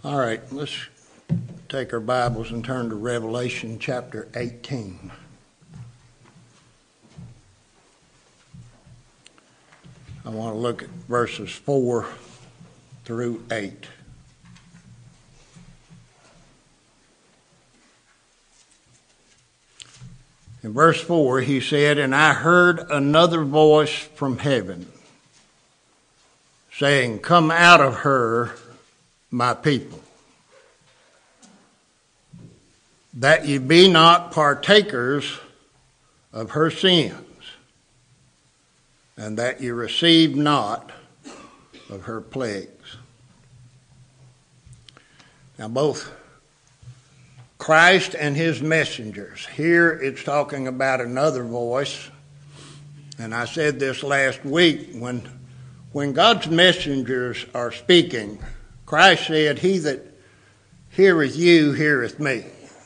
All right, let's take our Bibles and turn to Revelation chapter 18. I want to look at verses 4 through 8. In verse 4, he said, "And I heard another voice from heaven, saying, 'Come out of her, my people, that ye be not partakers of her sins, and that ye receive not of her plagues.'" Now both Christ and his messengers. Here it's talking about another voice. And I said this last week, when God's messengers are speaking, Christ said, "He that heareth you heareth me."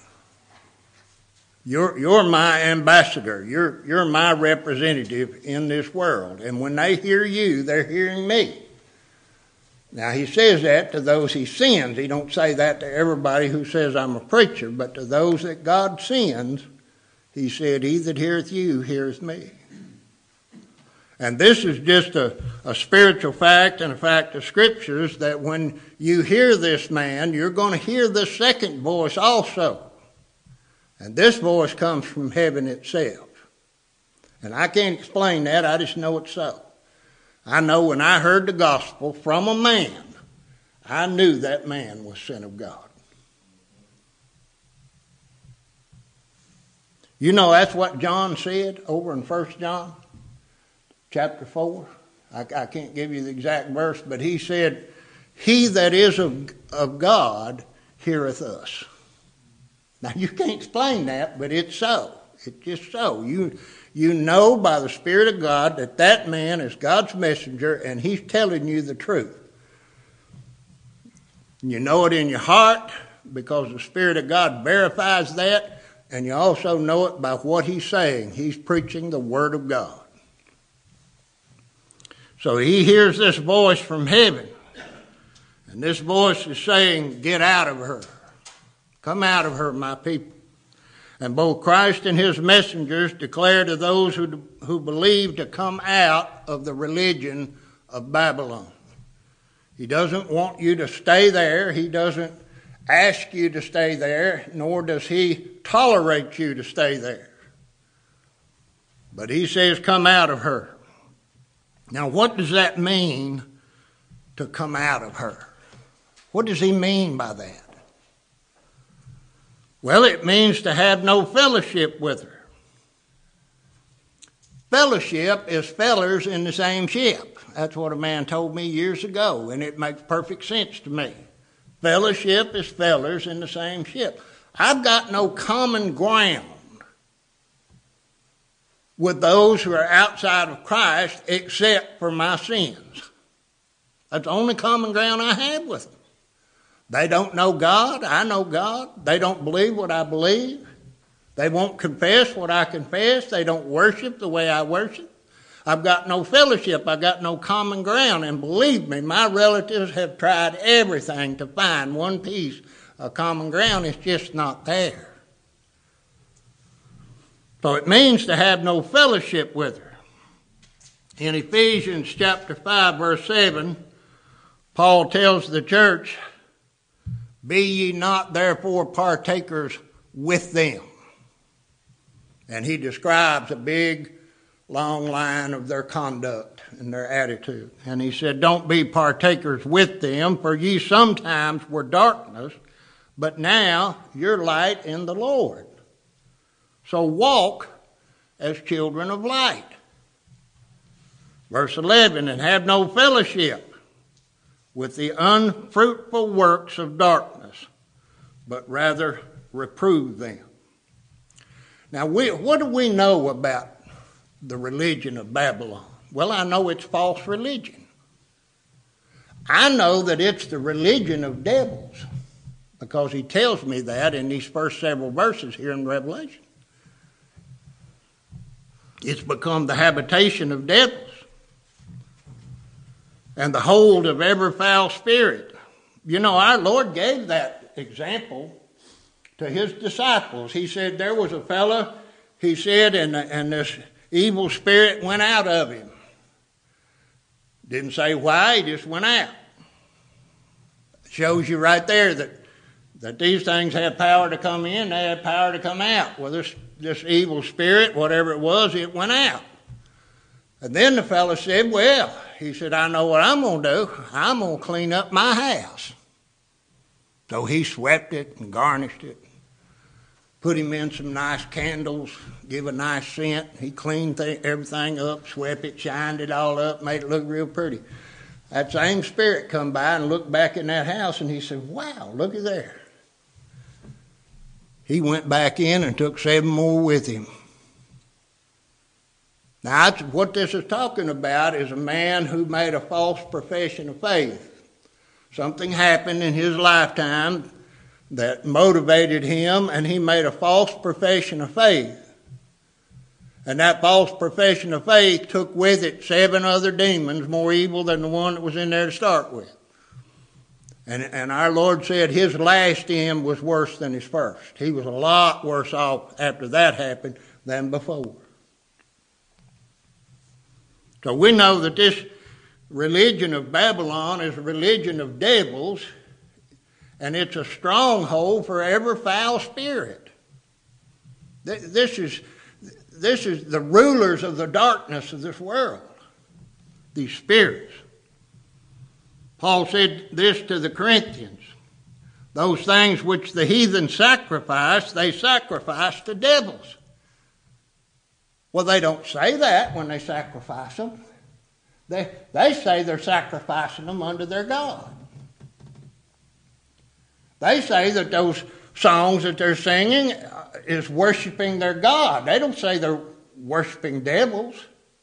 You're my ambassador. You're my representative in this world. And when they hear you, they're hearing me. Now, he says that to those he sends. He don't say that to everybody who says, "I'm a preacher," but to those that God sends, he said, "He that heareth you heareth me." And this is just a spiritual fact and a fact of Scriptures that when you hear this man, you're going to hear the second voice also. And this voice comes from heaven itself. And I can't explain that, I just know it's so. I know when I heard the gospel from a man, I knew that man was sent of God. You know, that's what John said over in 1 John chapter 4. I can't give you the exact verse, but he said, "He that is of God heareth us." Now, you can't explain that, but it's so. It's just so. You know by the Spirit of God that that man is God's messenger and he's telling you the truth. You know it in your heart because the Spirit of God verifies that, and you also know it by what he's saying. He's preaching the Word of God. So he hears this voice from heaven, and this voice is saying, "Get out of her. Come out of her, my people." And both Christ and his messengers declare to those who believe to come out of the religion of Babylon. He doesn't want you to stay there. He doesn't ask you to stay there, nor does he tolerate you to stay there. But he says, "Come out of her." Now, what does that mean, to come out of her? What does he mean by that? Well, it means to have no fellowship with her. Fellowship is fellers in the same ship. That's what a man told me years ago, and it makes perfect sense to me. Fellowship is fellers in the same ship. I've got no common ground with those who are outside of Christ except for my sins. That's the only common ground I have with them. They don't know God. I know God. They don't believe what I believe. They won't confess what I confess. They don't worship the way I worship. I've got no fellowship. I've got no common ground. And believe me, my relatives have tried everything to find one piece of common ground. It's just not there. So it means to have no fellowship with her. In Ephesians chapter 5, verse 7, Paul tells the church, "Be ye not therefore partakers with them." And he describes a big, long line of their conduct and their attitude. And he said, "Don't be partakers with them, for ye sometimes were darkness, but now you're light in the Lord. So walk as children of light." Verse 11, "And have no fellowship with the unfruitful works of darkness, but rather reprove them." Now, what do we know about the religion of Babylon? Well, I know it's false religion. I know that it's the religion of devils because he tells me that in these first several verses here in Revelation. It's become the habitation of devils and the hold of every foul spirit You know, our Lord gave that example to his disciples. He said there was a fellow, he said, and this evil spirit went out of him. Didn't say why, he just went out. Shows you right there that these things have power to come in, they have power to come out. Well, this evil spirit, whatever it was, it went out. And then the fellow said, well, he said, I know what I'm going to do. I'm going to clean up my house. So he swept it and garnished it, put him in some nice candles, give a nice scent. He cleaned everything up, swept it, shined it all up, made it look real pretty. That same spirit come by and looked back in that house, and he said, wow, look at there. He went back in and took 7 more with him. Now, what this is talking about is a man who made a false profession of faith. Something happened in his lifetime that motivated him, and he made a false profession of faith. And that false profession of faith took with it 7 other demons more evil than the one that was in there to start with. And our Lord said his last end was worse than his first. He was a lot worse off after that happened than before. So we know that this religion of Babylon is a religion of devils, and it's a stronghold for every foul spirit. This is the rulers of the darkness of this world, these spirits. Paul said this to the Corinthians. Those things which the heathen sacrifice, they sacrifice to devils. Well, they don't say that when they sacrifice them. They say they're sacrificing them unto their God. They say that those songs that they're singing is worshiping their God. They don't say they're worshiping devils.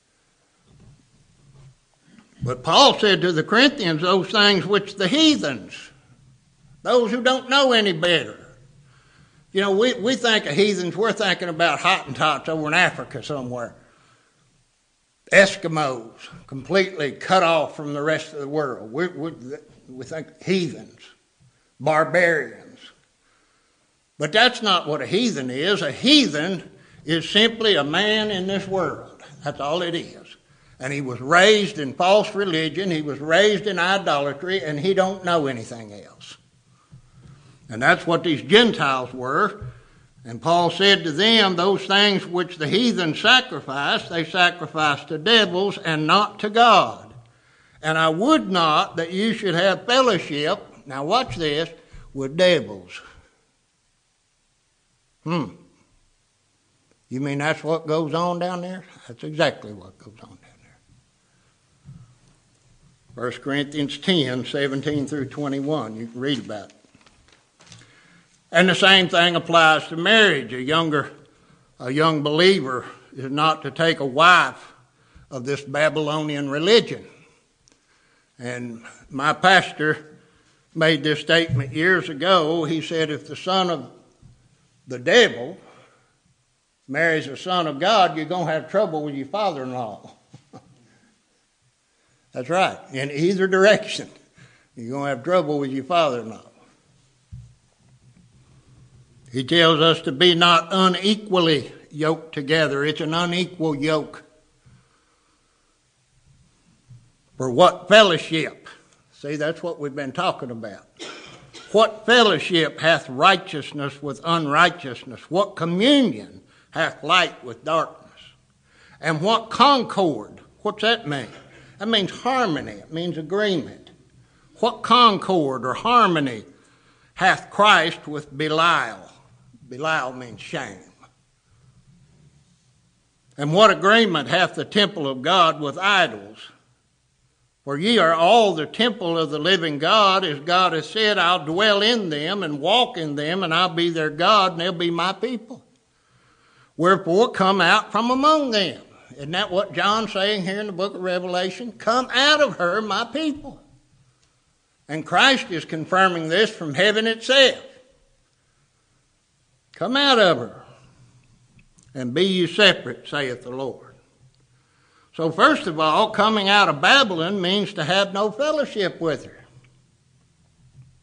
But Paul said to the Corinthians, those things which the heathens, those who don't know any better. You know, we think of heathens, we're thinking about Hottentots over in Africa somewhere. Eskimos, completely cut off from the rest of the world. We think heathens, barbarians. But that's not what a heathen is. A heathen is simply a man in this world. That's all it is. And he was raised in false religion, he was raised in idolatry, and he don't know anything else. And that's what these Gentiles were. And Paul said to them, those things which the heathen sacrifice, they sacrifice to devils and not to God. And I would not that you should have fellowship, now watch this, with devils. You mean that's what goes on down there? That's exactly what goes on down there. 1 Corinthians 10, 17 through 21, you can read about it. And the same thing applies to marriage. A young believer is not to take a wife of this Babylonian religion. And my pastor made this statement years ago. He said, if the son of the devil marries a son of God, you're going to have trouble with your father-in-law. That's right. In either direction, you're going to have trouble with your father-in-law. He tells us to be not unequally yoked together. It's an unequal yoke. For what fellowship? See, that's what we've been talking about. What fellowship hath righteousness with unrighteousness? What communion hath light with darkness? And what concord? What's that mean? That means harmony. It means agreement. What concord or harmony hath Christ with Belial? Belial means shame. And what agreement hath the temple of God with idols? For ye are all the temple of the living God, as God has said, I'll dwell in them and walk in them, and I'll be their God, and they'll be my people. Wherefore come out from among them. Isn't that what John's saying here in the book of Revelation? Come out of her, my people. And Christ is confirming this from heaven itself. Come out of her, and be ye separate, saith the Lord. So first of all, coming out of Babylon means to have no fellowship with her.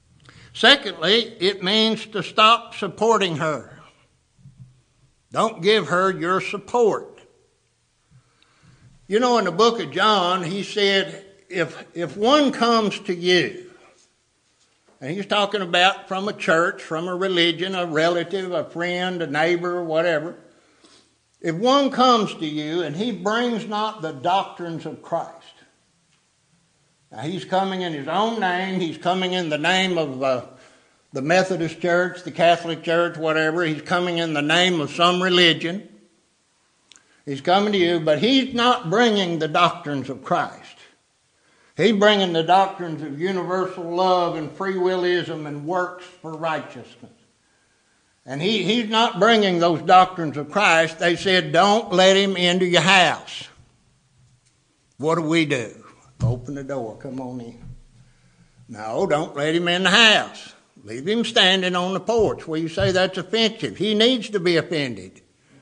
Secondly, it means to stop supporting her. Don't give her your support. You know, in the book of John, he said, if one comes to you, and he's talking about from a church, from a religion, a relative, a friend, a neighbor, whatever. If one comes to you and he brings not the doctrines of Christ. Now he's coming in his own name. He's coming in the name of the Methodist Church, the Catholic Church, whatever. He's coming in the name of some religion. He's coming to you, but he's not bringing the doctrines of Christ. He's bringing the doctrines of universal love and free willism and works for righteousness. And he's not bringing those doctrines of Christ. They said, don't let him into your house. What do? Open the door, come on in. No, don't let him in the house. Leave him standing on the porch. Well, you say that's offensive. He needs to be offended.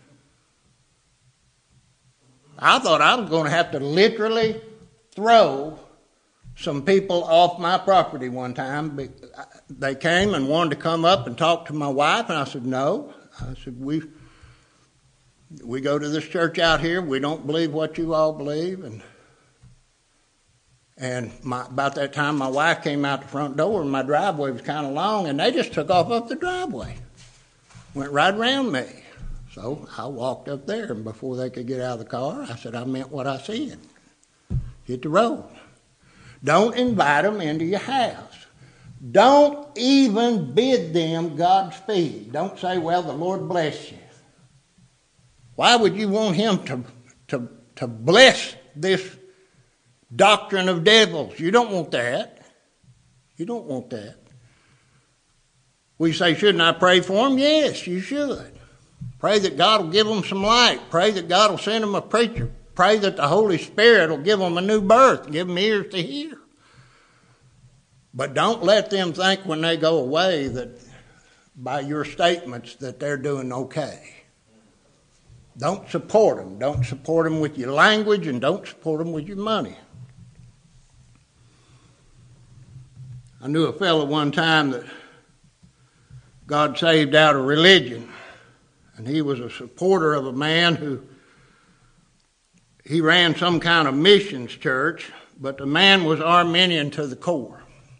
I thought I was going to have to literally throw some people off my property one time. They came and wanted to come up and talk to my wife, and I said, no. I said, we go to this church out here. We don't believe what you all believe. And about that time, my wife came out the front door, and my driveway was kind of long, and they just took off up the driveway. Went right around me. So I walked up there, and before they could get out of the car, I said, I meant what I said. Hit the road. Don't invite them into your house. Don't even bid them Godspeed. Don't say, well, the Lord bless you. Why would you want him to bless this doctrine of devils? You don't want that. You don't want that. We say, shouldn't I pray for them? Yes, you should. Pray that God will give them some light. Pray that God will send them a preacher. Pray that the Holy Spirit will give them a new birth, give them ears to hear. But don't let them think when they go away that by your statements that they're doing okay. Don't support them. Don't support them with your language, and don't support them with your money. I knew a fellow one time that God saved out of religion, and he was a supporter of a man who he ran some kind of missions church, but the man was Arminian to the core.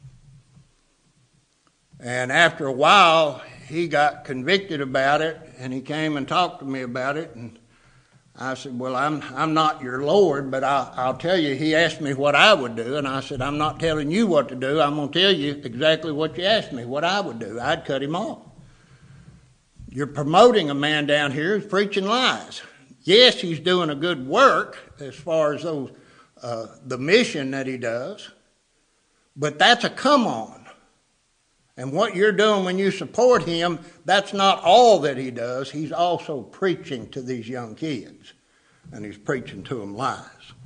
And after a while, he got convicted about it, and he came and talked to me about it. And I said, well, I'm not your Lord, but I'll tell you, he asked me what I would do. And I said, I'm not telling you what to do. I'm going to tell you exactly what you asked me, what I would do. I'd cut him off. You're promoting a man down here who's preaching lies. Yes, he's doing a good work as far as those the mission that he does, but that's a come on. And what you're doing when you support him, that's not all that he does. He's also preaching to these young kids, and he's preaching to them lies.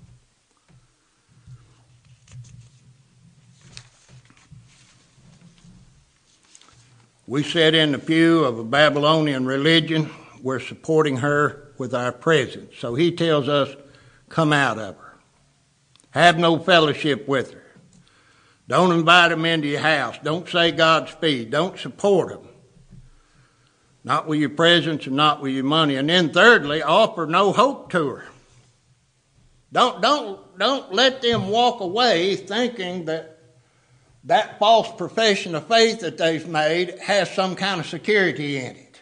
We sit in the pew of a Babylonian religion. We're supporting her with our presence. So he tells us, come out of her. Have no fellowship with her. Don't invite them into your house. Don't say Godspeed. Don't support them. Not with your presence and not with your money. And then thirdly, offer no hope to her. Don't let them walk away thinking that false profession of faith that they've made has some kind of security in it.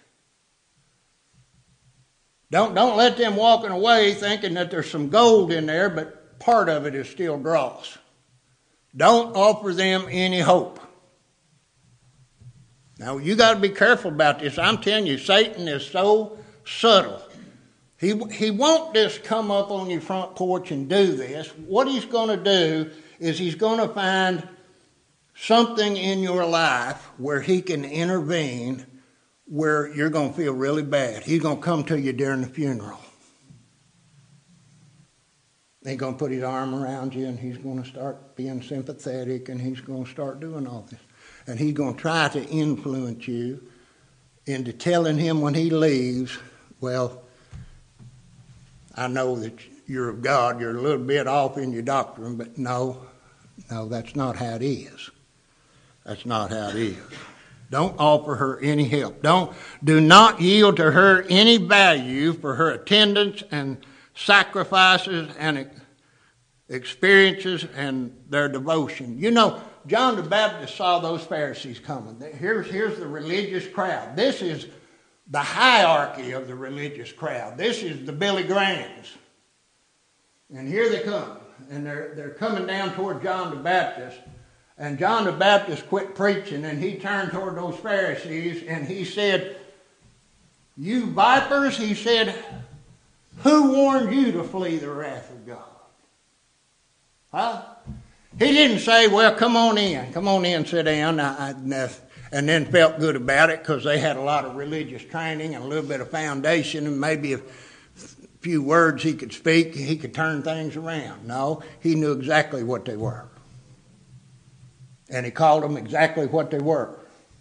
Don't let them walking away thinking that there's some gold in there, but part of it is still dross. Don't offer them any hope. Now, you got to be careful about this. I'm telling you, Satan is so subtle. He won't just come up on your front porch and do this. What he's going to do is he's going to find something in your life where he can intervene where you're going to feel really bad. He's going to come to you during the funeral. He's going to put his arm around you, and he's going to start being sympathetic, and he's going to start doing all this. And he's going to try to influence you into telling him when he leaves, well, I know that you're of God, you're a little bit off in your doctrine, but no, that's not how it is. That's not how it is. Don't offer her any help. Do not yield to her any value for her attendance and sacrifices and experiences and their devotion. You know, John the Baptist saw those Pharisees coming. Here's the religious crowd. This is the hierarchy of the religious crowd. This is the Billy Grahams. And here they come. And they're coming down toward John the Baptist. And John the Baptist quit preaching, and he turned toward those Pharisees, and he said, "You vipers," he said, "who warned you to flee the wrath of God?" Huh? He didn't say, "Well, come on in, sit down," and then felt good about it because they had a lot of religious training and a little bit of foundation and maybe a few words he could speak, he could turn things around. No, he knew exactly what they were. And he called them exactly what they were.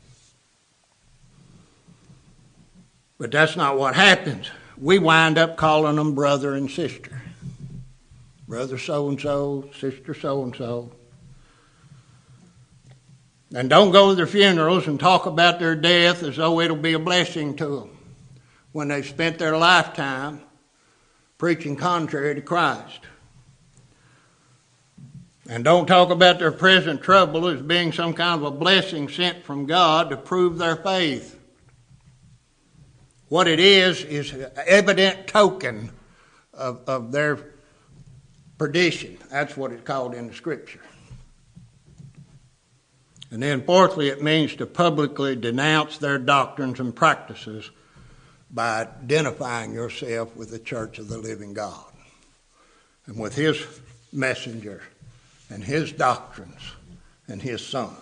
But that's not what happens. We wind up calling them brother and sister. Brother so-and-so, sister so-and-so. And don't go to their funerals and talk about their death as though it'll be a blessing to them when they've spent their lifetime preaching contrary to Christ. And don't talk about their present trouble as being some kind of a blessing sent from God to prove their faith. What it is an evident token of their perdition. That's what it's called in the Scripture. And then fourthly, it means to publicly denounce their doctrines and practices by identifying yourself with the Church of the living God and with His messenger and His doctrines and His Son.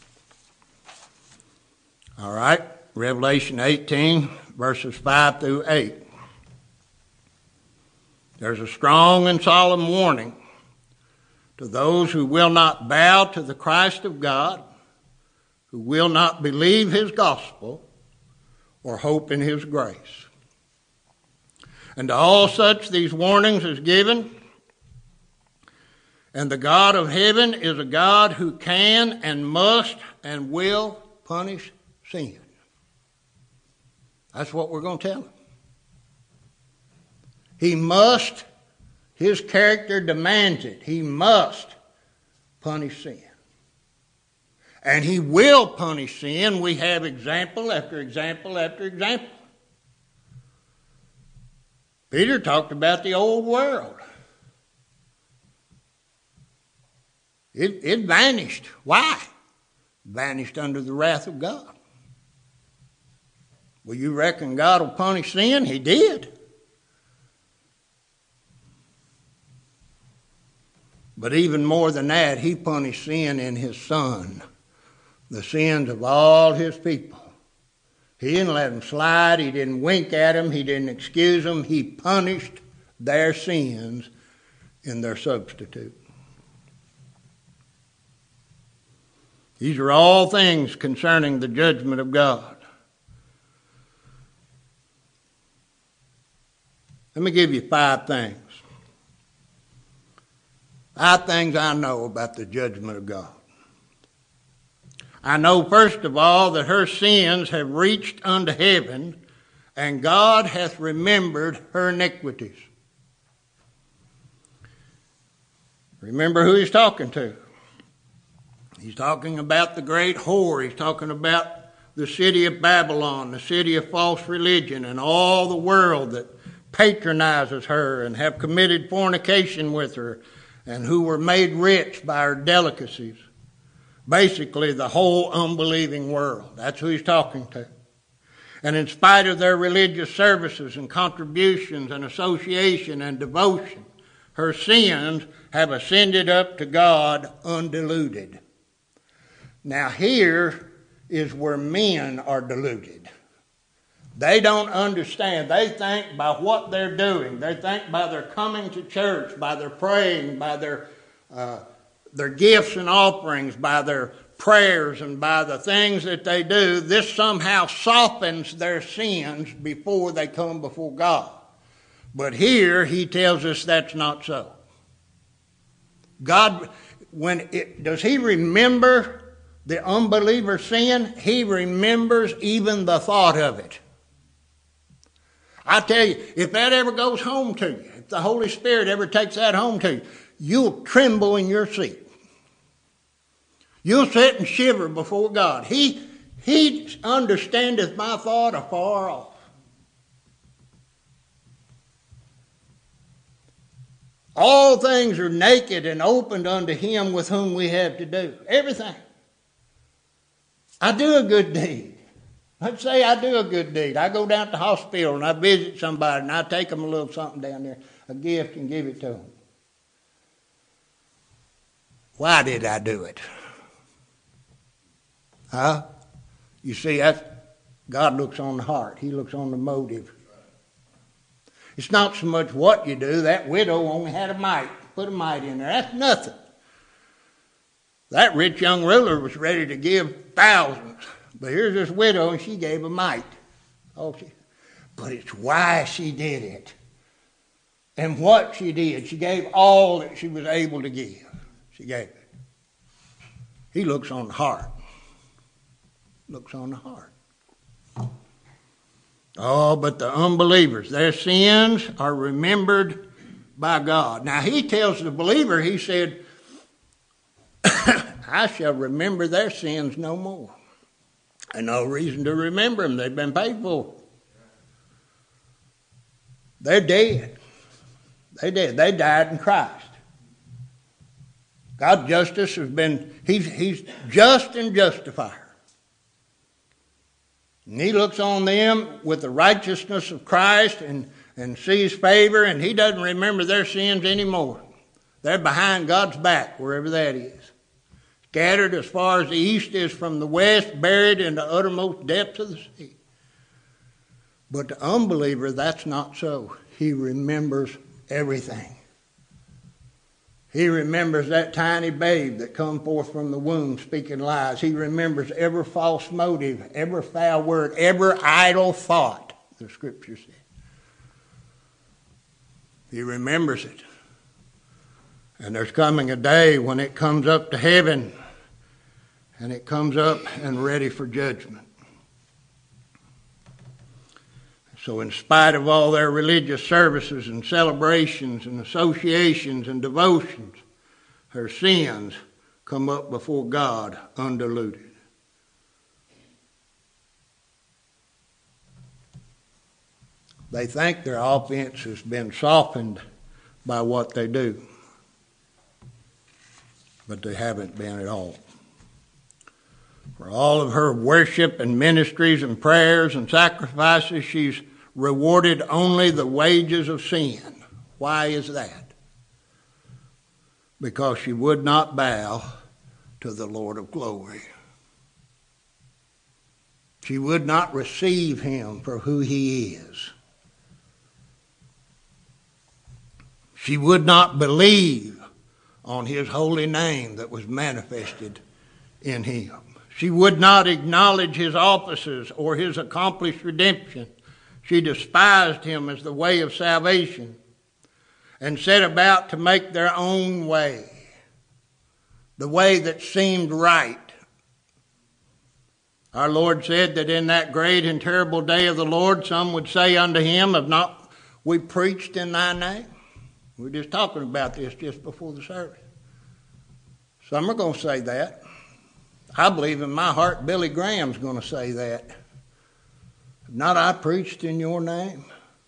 All right, Revelation 18, verses 5 through 8. There's a strong and solemn warning to those who will not bow to the Christ of God, who will not believe His gospel or hope in His grace. And to all such these warnings is given. And the God of heaven is a God who can and must and will punish sin. That's what we're going to tell him. He must. His character demands it. He must punish sin. And He will punish sin. We have example after example after example. Peter talked about the old world. It vanished. Why? Vanished under the wrath of God. Well, you reckon God will punish sin? He did. But even more than that, He punished sin in His Son, the sins of all His people. He didn't let them slide. He didn't wink at them. He didn't excuse them. He punished their sins in their substitute. These are all things concerning the judgment of God. Let me give you 5 things. 5 things I know about the judgment of God. I know, first of all, that her sins have reached unto heaven, and God hath remembered her iniquities. Remember who He's talking to. He's talking about the great whore. He's talking about the city of Babylon, the city of false religion, and all the world that patronizes her and have committed fornication with her and who were made rich by her delicacies. Basically, the whole unbelieving world. That's who He's talking to. And in spite of their religious services and contributions and association and devotion, her sins have ascended up to God undiluted. Now here is where men are deluded. They don't understand. They think by what they're doing. They think by their coming to church, by their praying, by their gifts and offerings, by their prayers and by the things that they do, this somehow softens their sins before they come before God. But here He tells us that's not so. God, does He remember the unbeliever sin, he remembers even the thought of it. I tell you, if that ever goes home to you, if the Holy Spirit ever takes that home to you, you'll tremble in your seat. You'll sit and shiver before God. He understandeth my thought afar off. All things are naked and opened unto him with whom we have to do. Everything. I do a good deed. Let's say I do a good deed. I go down to the hospital and I visit somebody and I take them a little something down there, a gift, and give it to them. Why did I do it? Huh? You see, God looks on the heart. He looks on the motive. It's not so much what you do. That widow only had a mite. Put a mite in there. That's nothing. That rich young ruler was ready to give thousands. But here's this widow, and she gave a mite. But it's why she did it. And what she did. She gave all that she was able to give. She gave it. He looks on the heart. Looks on the heart. Oh, but the unbelievers, their sins are remembered by God. Now, he tells the believer, he said, I shall remember their sins no more. And no reason to remember them. They've been paid for. They're dead. They did. They died in Christ. God's justice has been, he's just and justifier. And he looks on them with the righteousness of Christ and sees favor, and he doesn't remember their sins anymore. They're behind God's back, wherever that is. Scattered as far as the east is from the west, buried in the uttermost depths of the sea. But the unbeliever, that's not so. He remembers everything. He remembers that tiny babe that come forth from the womb speaking lies. He remembers every false motive, every foul word, every idle thought, the Scripture says. He remembers it. And there's coming a day when it comes up to heaven and it comes up and ready for judgment. So in spite of all their religious services and celebrations and associations and devotions, her sins come up before God undiluted. They think their offense has been softened by what they do, but they haven't been at all. For all of her worship and ministries and prayers and sacrifices, she's rewarded only the wages of sin. Why is that? Because she would not bow to the Lord of glory. She would not receive him for who he is. She would not believe on his holy name that was manifested in him. She would not acknowledge his offices or his accomplished redemption. She despised him as the way of salvation and set about to make their own way, the way that seemed right. Our Lord said that in that great and terrible day of the Lord, some would say unto him, have not we preached in thy name? We were just talking about this just before the service. Some are going to say that. I believe in my heart Billy Graham's going to say that. Have not I preached in your name?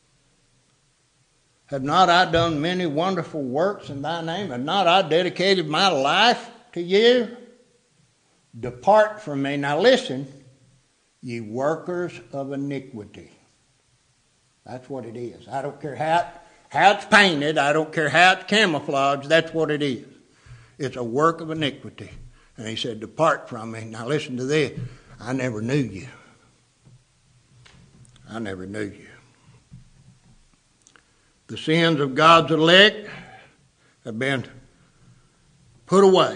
Have not I done many wonderful works in thy name? Have not I dedicated my life to you? Depart from me. Now listen, ye workers of iniquity. That's what it is. I don't care how it's painted. I don't care how it's camouflaged. That's what it is. It's a work of iniquity. And he said, depart from me. Now listen to this. I never knew you. I never knew you. The sins of God's elect have been put away.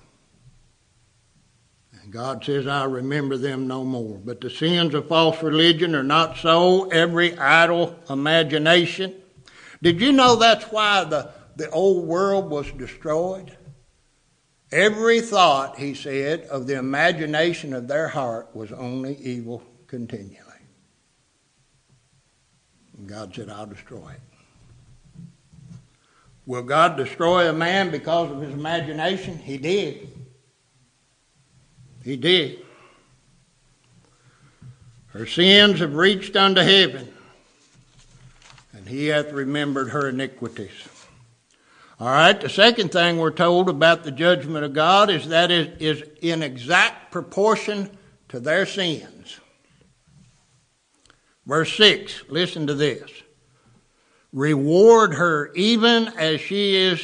And God says, I remember them no more. But the sins of false religion are not so. Every idle imagination. Did you know that's why the old world was destroyed? Every thought, he said, of the imagination of their heart was only evil continually. And God said, I'll destroy it. Will God destroy a man because of his imagination? He did. He did. Her sins have reached unto heaven, and he hath remembered her iniquities. All right, the second thing we're told about the judgment of God is that it is in exact proportion to their sins. Verse 6, listen to this. Reward her even as she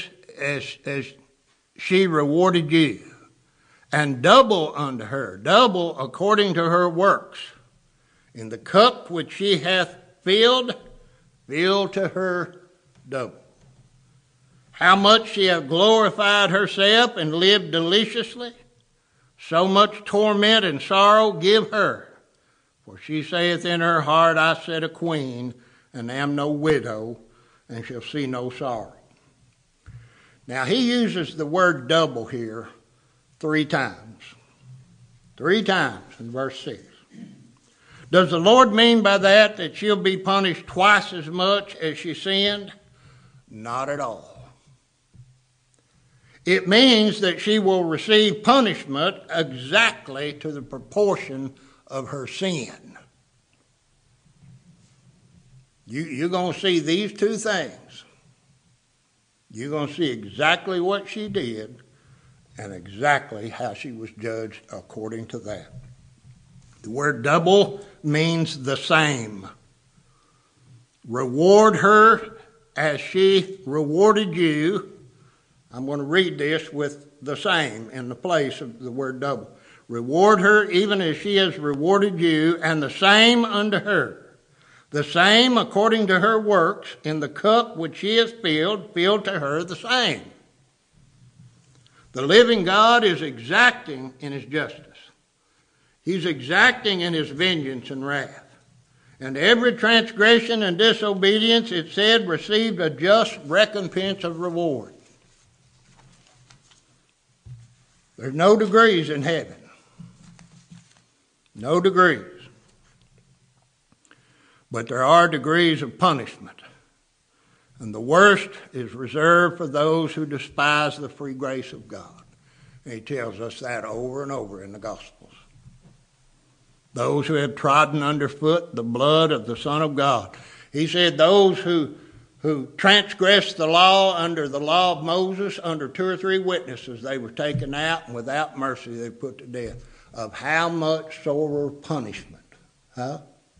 rewarded you, and double unto her, double according to her works. In the cup which she hath filled, fill to her double. How much she hath glorified herself and lived deliciously, so much torment and sorrow give her. For she saith in her heart, I set a queen, and am no widow, and shall see no sorrow. Now he uses the word double here 3 times. 3 times in verse 6. Does the Lord mean by that she'll be punished twice as much as she sinned? Not at all. It means that she will receive punishment exactly to the proportion of her sin. You're going to see these 2 things. You're going to see exactly what she did and exactly how she was judged according to that. The word double means the same. Reward her as she rewarded you. I'm going to read this with the same in the place of the word double. Reward her even as she has rewarded you, and the same unto her. The same according to her works, in the cup which she has filled, fill to her the same. The living God is exacting in his justice. He's exacting in his vengeance and wrath. And every transgression and disobedience, it said, received a just recompense of reward. There's no degrees in heaven. No degrees. But there are degrees of punishment. And the worst is reserved for those who despise the free grace of God. And he tells us that over and over in the Gospels. Those who have trodden underfoot the blood of the Son of God. He said those who transgressed the law under the law of Moses, under 2 or 3 witnesses, they were taken out, and without mercy they were put to death. Of how much sorer punishment? Huh?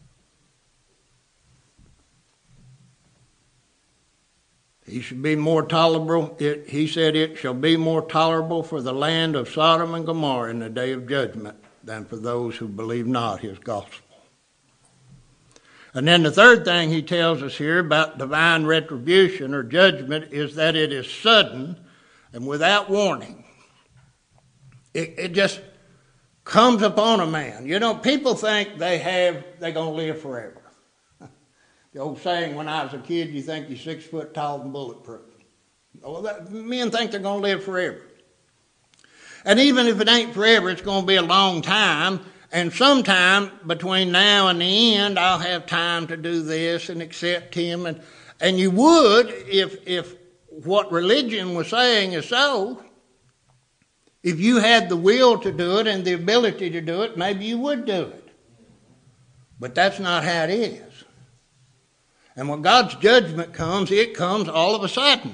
He should be more tolerable. He said it shall be more tolerable for the land of Sodom and Gomorrah in the day of judgment than for those who believe not his gospel. And then the third thing he tells us here about divine retribution or judgment is that it is sudden and without warning. It just comes upon a man. You know, people think they're going to live forever. The old saying, when I was a kid, you think you're 6 foot tall and bulletproof. Well, men think they're going to live forever. And even if it ain't forever, it's going to be a long time. And sometime between now and the end, I'll have time to do this and accept him. And you would, if what religion was saying is so, if you had the will to do it and the ability to do it, maybe you would do it. But that's not how it is. And when God's judgment comes, it comes all of a sudden.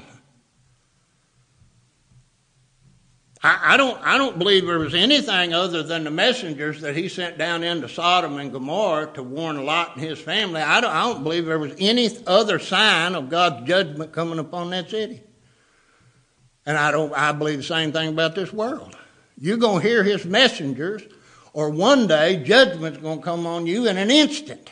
I don't believe there was anything other than the messengers that he sent down into Sodom and Gomorrah to warn Lot and his family. I don't believe there was any other sign of God's judgment coming upon that city. And I believe the same thing about this world. You're going to hear his messengers, or one day judgment's going to come on you in an instant.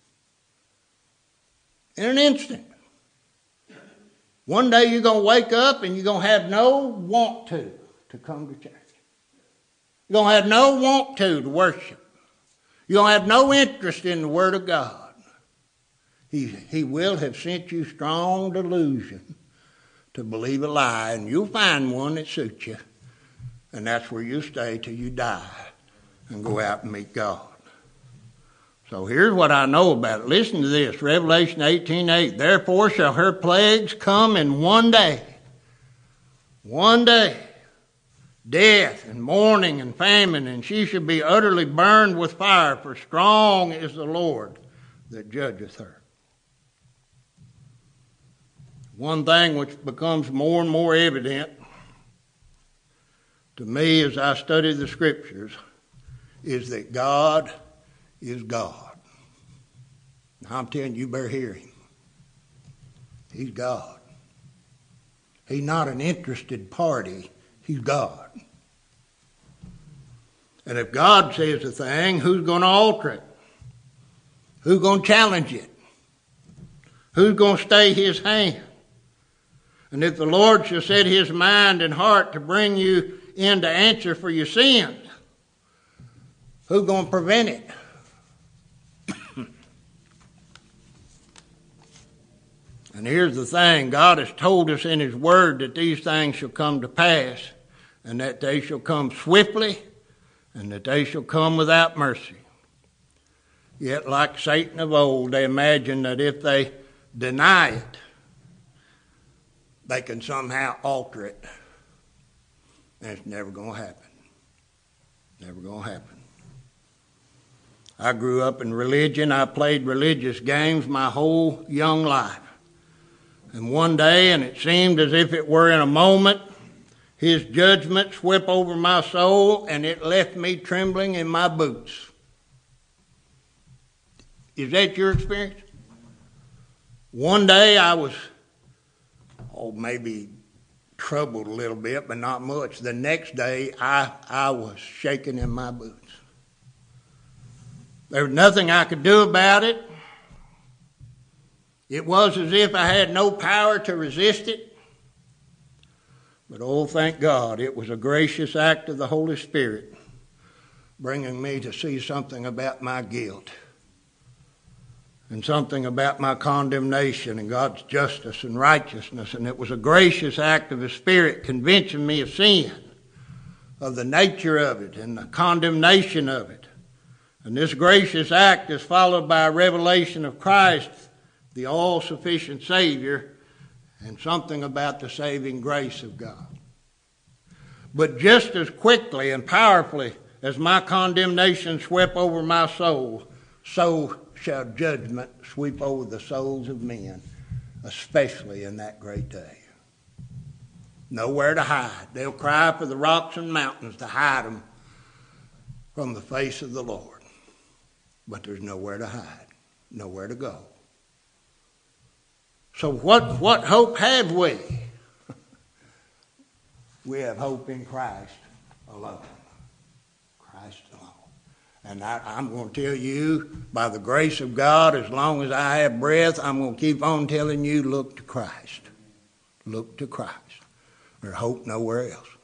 In an instant. One day you're going to wake up and you're going to have no want to come to church. You're going to have no want to worship. You're going to have no interest in the Word of God. He will have sent you strong delusion to believe a lie, and you'll find one that suits you. And that's where you stay till you die and go out and meet God. So here's what I know about it. Listen to this, Revelation 18:8. Therefore shall her plagues come in one day. One day. Death and mourning and famine, and she shall be utterly burned with fire, for strong is the Lord that judgeth her. One thing which becomes more and more evident to me as I study the Scriptures is that God is God. Now, I'm telling you, you better hear him. He's God. He's not an interested party. He's God. And if God says a thing, who's going to alter it? Who's going to challenge it? Who's going to stay his hand? And if the Lord shall set his mind and heart to bring you in to answer for your sins, who's going to prevent it? And here's the thing. God has told us in his word that these things shall come to pass, and that they shall come swiftly, and that they shall come without mercy. Yet like Satan of old, they imagine that if they deny it, they can somehow alter it. And it's never going to happen. Never going to happen. I grew up in religion. I played religious games my whole young life. And one day, and it seemed as if it were in a moment, his judgment swept over my soul, and it left me trembling in my boots. Is that your experience? One day I was, maybe troubled a little bit, but not much. The next day I was shaking in my boots. There was nothing I could do about it. It was as if I had no power to resist it. But oh, thank God, it was a gracious act of the Holy Spirit bringing me to see something about my guilt and something about my condemnation and God's justice and righteousness. And it was a gracious act of the Spirit convincing me of sin, of the nature of it and the condemnation of it. And this gracious act is followed by a revelation of Christ, the all-sufficient Savior, and something about the saving grace of God. But just as quickly and powerfully as my condemnation swept over my soul, so shall judgment sweep over the souls of men, especially in that great day. Nowhere to hide. They'll cry for the rocks and mountains to hide them from the face of the Lord. But there's nowhere to hide, nowhere to go. So what hope have we? We have hope in Christ alone. Christ alone. And I'm going to tell you, by the grace of God, as long as I have breath, I'm going to keep on telling you, look to Christ. Look to Christ. There's hope nowhere else.